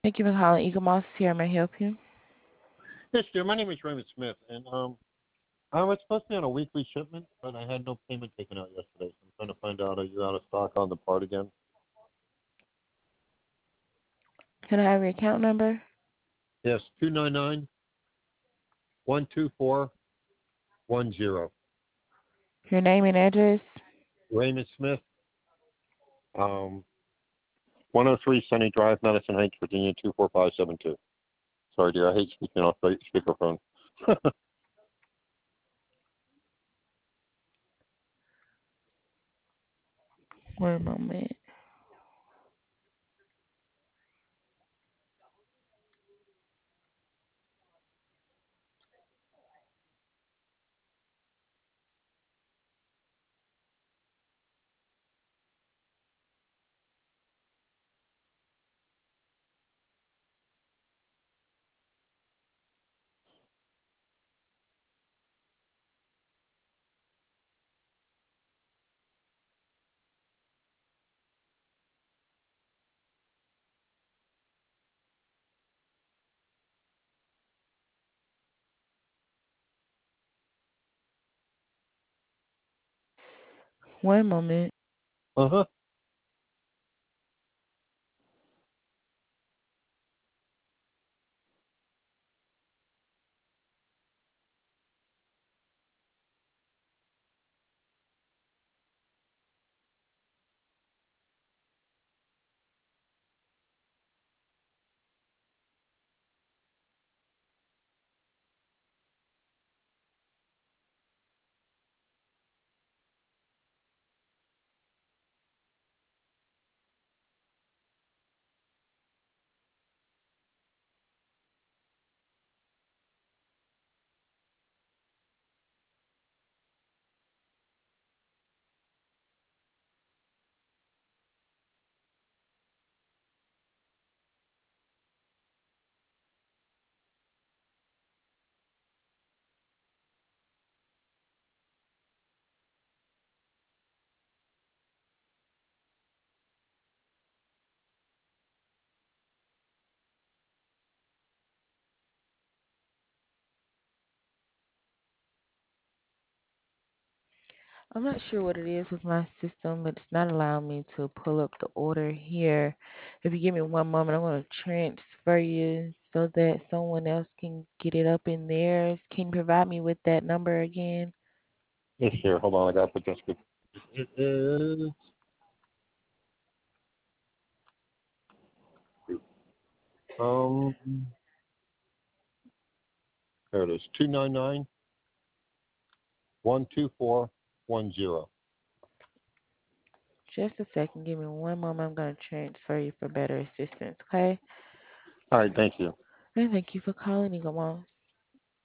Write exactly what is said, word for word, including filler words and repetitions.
Thank you for calling Eagle Moss here. May I help you? Yes, dear. My name is Raymond Smith, and um, I was supposed to be on a weekly shipment, but I had no payment taken out yesterday. So I'm trying to find out, are you out of stock on the part again? Can I have your account number? Yes, two nine nine one two four one zero. Your name and address? Raymond Smith, um, one oh three Sunny Drive, Madison Heights, Virginia two four five seven two. Sorry, dear. I hate speaking off the speakerphone. One moment. One moment. Uh huh. I'm not sure what it is with my system, but it's not allowing me to pull up the order here. If you give me one moment, I'm going to transfer you so that someone else can get it up in theirs. Can you provide me with that number again? Yes, dear. Hold on. I got to put this. It is. Um, there it is. Two nine nine one two four one zero. Just a second. Give me one moment. I'm going to transfer you for better assistance, okay? All right. Thank you. And thank you for calling Eagle Moss.